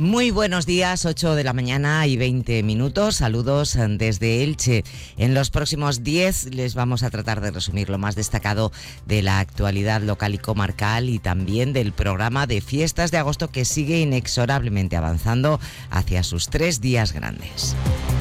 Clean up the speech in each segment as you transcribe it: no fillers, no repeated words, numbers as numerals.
Muy buenos días, 8 de la mañana y 20 minutos. Saludos desde Elche. En los próximos 10 les vamos a tratar de resumir lo más destacado de la actualidad local y comarcal y también del programa de fiestas de agosto que sigue inexorablemente avanzando hacia sus 3 días grandes.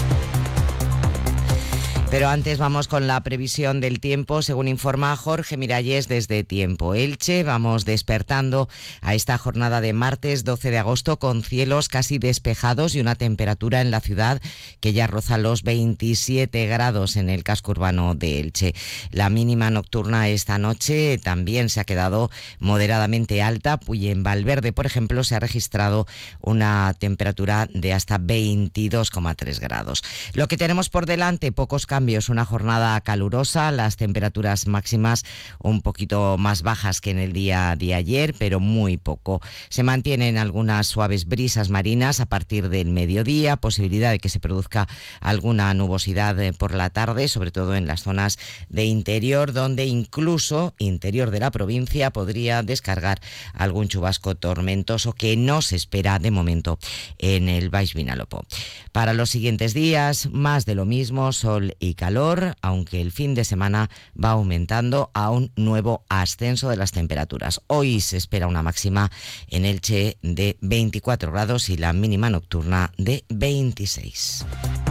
Pero antes vamos con la previsión del tiempo. Según informa Jorge Miralles desde Tiempo Elche, vamos despertando a esta jornada de martes 12 de agosto con cielos casi despejados y una temperatura en la ciudad que ya roza los 27 grados en el casco urbano de Elche. La mínima nocturna esta noche también se ha quedado moderadamente alta y en Valverde, por ejemplo, se ha registrado una temperatura de hasta 22,3 grados. Lo que tenemos por delante, pocos cambios, una jornada calurosa, las temperaturas máximas un poquito más bajas que en el día de ayer, pero muy poco. Se mantienen algunas suaves brisas marinas a partir del mediodía, posibilidad de que se produzca alguna nubosidad por la tarde, sobre todo en las zonas de interior, donde incluso interior de la provincia podría descargar algún chubasco tormentoso que no se espera de momento en el Baix Vinalopó. Para los siguientes días, más de lo mismo, sol y calor, aunque el fin de semana va aumentando a un nuevo ascenso de las temperaturas. Hoy se espera una máxima en Elche de 24 grados y la mínima nocturna de 26.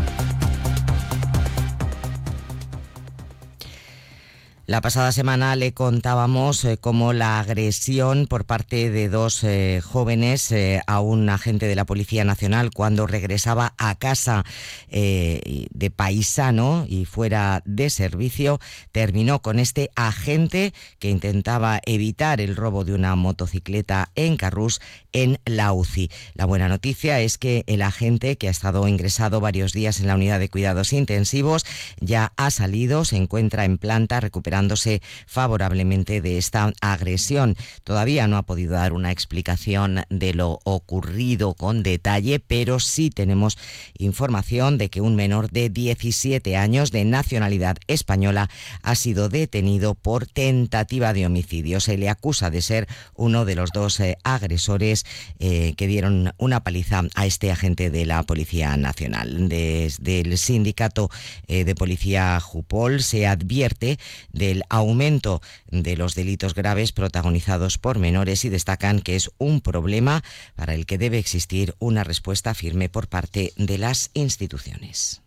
La pasada semana le contábamos cómo la agresión por parte de dos jóvenes a un agente de la Policía Nacional cuando regresaba a casa de paisano y fuera de servicio terminó con este agente que intentaba evitar el robo de una motocicleta en Carrús en la UCI. La buena noticia es que el agente, que ha estado ingresado varios días en la unidad de cuidados intensivos, ya ha salido, se encuentra en planta recuperándose favorablemente de esta agresión. Todavía no ha podido dar una explicación de lo ocurrido con detalle, pero sí tenemos información de que un menor de 17 años de nacionalidad española ha sido detenido por tentativa de homicidio. Se le acusa de ser uno de los dos agresores que dieron una paliza a este agente de la Policía Nacional. Desde el sindicato de policía Jupol se advierte del aumento de los delitos graves protagonizados por menores y destacan que es un problema para el que debe existir una respuesta firme por parte de las instituciones.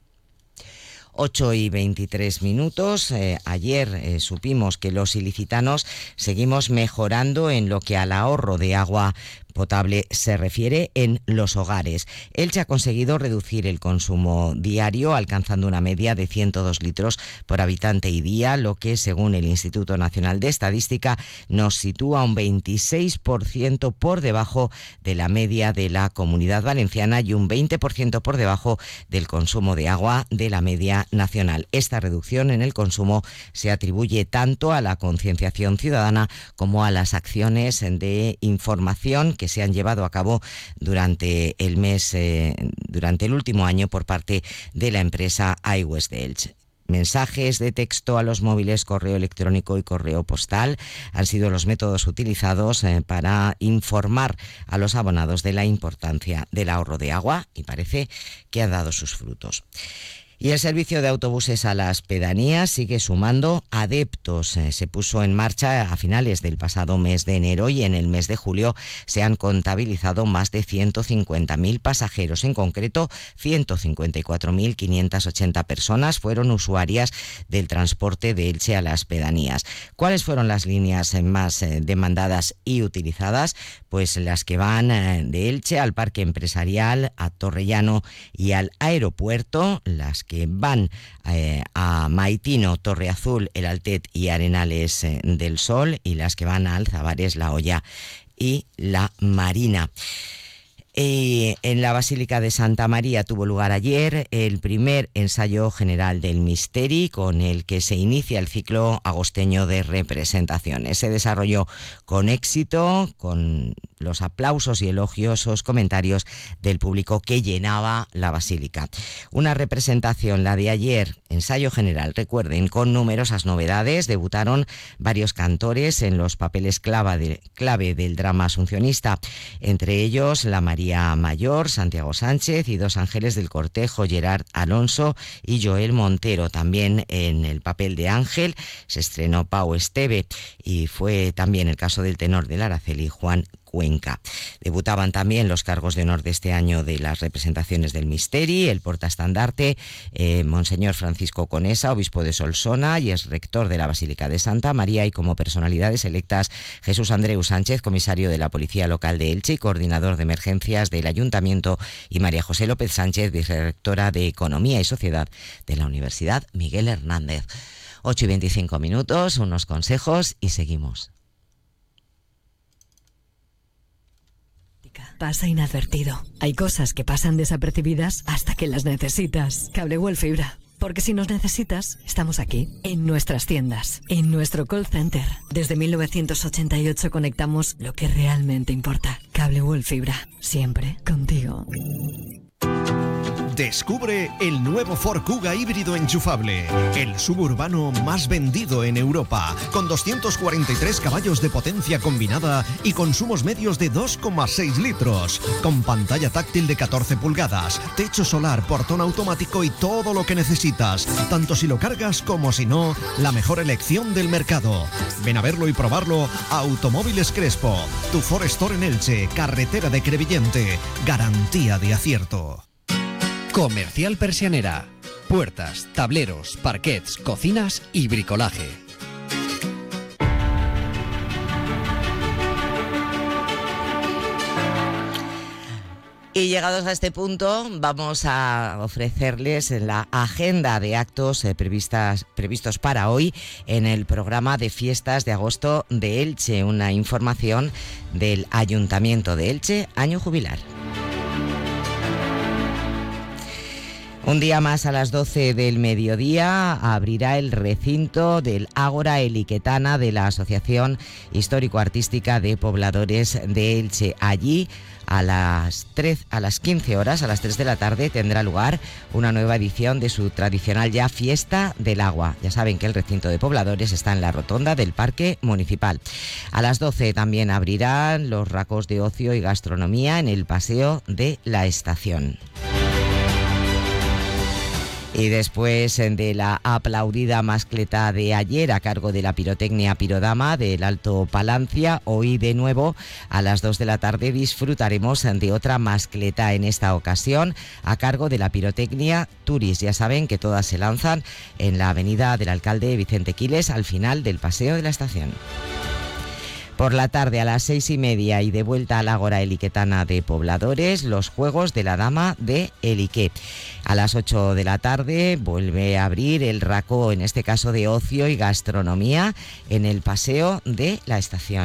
8 y 23 minutos. Ayer supimos que los ilicitanos seguimos mejorando en lo que al ahorro de agua potable se refiere en los hogares. Elche ha conseguido reducir el consumo diario, alcanzando una media de 102 litros por habitante y día, lo que, según el Instituto Nacional de Estadística, nos sitúa un 26% por debajo de la media de la Comunidad Valenciana y un 20% por debajo del consumo de agua de la media nacional. Esta reducción en el consumo se atribuye tanto a la concienciación ciudadana como a las acciones de información que se han llevado a cabo durante el último año por parte de la empresa iWest de Elche. Mensajes de texto a los móviles, correo electrónico y correo postal han sido los métodos utilizados para informar a los abonados de la importancia del ahorro de agua y parece que han dado sus frutos. Y el servicio de autobuses a las pedanías sigue sumando adeptos. Se puso en marcha a finales del pasado mes de enero y en el mes de julio se han contabilizado más de 150.000 pasajeros. En concreto, 154.580 personas fueron usuarias del transporte de Elche a las pedanías. ¿Cuáles fueron las líneas más demandadas y utilizadas? Pues las que van de Elche al Parque Empresarial, a Torrellano y al aeropuerto, las que van a Maitino, Torre Azul, El Altet y Arenales del Sol, y las que van a Alzabares, La Hoya y La Marina. En la Basílica de Santa María tuvo lugar ayer el primer ensayo general del Misteri, con el que se inicia el ciclo agosteño de representaciones. Se desarrolló con éxito, con los aplausos y elogiosos comentarios del público que llenaba la basílica. Una representación, la de ayer, ensayo general, recuerden, con numerosas novedades. Debutaron varios cantores en los papeles clave del drama asuncionista, entre ellos la María Mayor, Santiago Sánchez, y dos ángeles del cortejo, Gerard Alonso y Joel Montero. También en el papel de Ángel se estrenó Pau Esteve, y fue también el caso del tenor del Araceli, Juan Cuenca. Debutaban también los cargos de honor de este año de las representaciones del Misteri, el portaestandarte, Monseñor Francisco Conesa, obispo de Solsona y es rector de la Basílica de Santa María, y como personalidades electas Jesús Andreu Sánchez, comisario de la Policía Local de Elche y coordinador de emergencias del Ayuntamiento, y María José López Sánchez, vicerrectora de Economía y Sociedad de la Universidad Miguel Hernández. 8:25, unos consejos y seguimos. Pasa inadvertido. Hay cosas que pasan desapercibidas hasta que las necesitas. Cable World Fibra. Porque si nos necesitas, estamos aquí, en nuestras tiendas, en nuestro call center. Desde 1988 conectamos lo que realmente importa. Cable World Fibra. Siempre contigo. Descubre el nuevo Ford Kuga híbrido enchufable, el suburbano más vendido en Europa, con 243 caballos de potencia combinada y consumos medios de 2,6 litros, con pantalla táctil de 14 pulgadas, techo solar, portón automático y todo lo que necesitas, tanto si lo cargas como si no, la mejor elección del mercado. Ven a verlo y probarlo a Automóviles Crespo, tu Ford Store en Elche, carretera de Crevillente, garantía de acierto. Comercial Persianera. Puertas, tableros, parquets, cocinas y bricolaje. Y llegados a este punto, vamos a ofrecerles la agenda de actos previstos para hoy en el programa de fiestas de agosto de Elche. Una información del Ayuntamiento de Elche, año jubilar. Un día más a las 12 del mediodía abrirá el recinto del Ágora Eliquetana de la Asociación Histórico-Artística de Pobladores de Elche. Allí a las 15 horas, a las 3 de la tarde, tendrá lugar una nueva edición de su tradicional ya Fiesta del Agua. Ya saben que el recinto de Pobladores está en la rotonda del Parque Municipal. A las 12 también abrirán los racos de ocio y gastronomía en el Paseo de la Estación. Y después de la aplaudida mascleta de ayer a cargo de la pirotecnia Pirodama del Alto Palancia, hoy de nuevo a las 2 de la tarde disfrutaremos de otra mascleta, en esta ocasión a cargo de la pirotecnia Turis. Ya saben que todas se lanzan en la avenida del Alcalde Vicente Quiles, al final del Paseo de la Estación. Por la tarde a las 6:30 y de vuelta a la Ágora Eliquetana de Pobladores, los Juegos de la Dama de Eliqué. A las 8 de la tarde vuelve a abrir el racó, en este caso de ocio y gastronomía, en el Paseo de la Estación.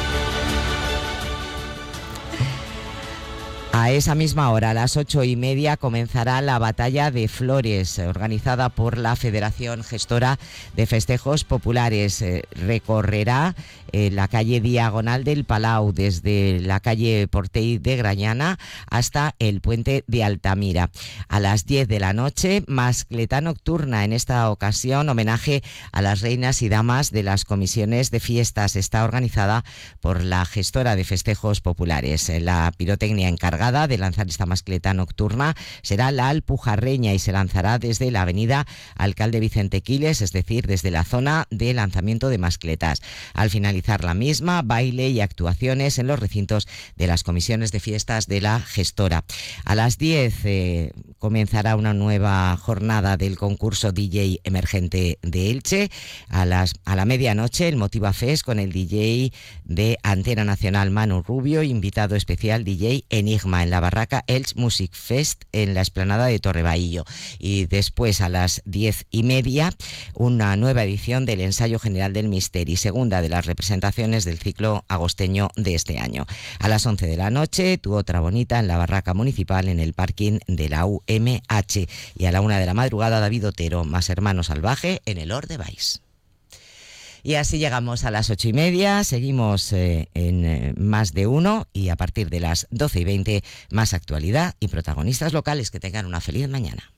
A esa misma hora, a las 8:30, comenzará la Batalla de Flores, organizada por la Federación Gestora de Festejos Populares. Recorrerá la calle Diagonal del Palau, desde la calle Portell de Grañana hasta el puente de Altamira. A las 10 de la noche, mascleta nocturna, en esta ocasión homenaje a las reinas y damas de las comisiones de fiestas. Está organizada por la Gestora de Festejos Populares. La pirotecnia encargada de lanzar esta mascleta nocturna será la Alpujarreña y se lanzará desde la avenida Alcalde Vicente Quiles, es decir, desde la zona de lanzamiento de mascletas. Al finalizar la misma, baile y actuaciones en los recintos de las comisiones de fiestas de la gestora. A las 10 comenzará una nueva jornada del concurso DJ emergente de Elche. A la medianoche, el Motiva Fest con el DJ de Antena Nacional Manu Rubio, invitado especial DJ Enigma, en la barraca Elche Music Fest en la explanada de Torrebaillo. Y después, a las 10:30, una nueva edición del Ensayo General del Misteri, segunda de las representaciones del ciclo agosteño de este año. A las 11 de la noche, Tu Otra Bonita en la barraca municipal en el parking de la UMH. Y a la 1 de la madrugada, David Otero más Hermano Salvaje en el Or de Baix. Y así llegamos a las 8:30, seguimos en Más de Uno y a partir de las 12:20 más actualidad y protagonistas locales. Que tengan una feliz mañana.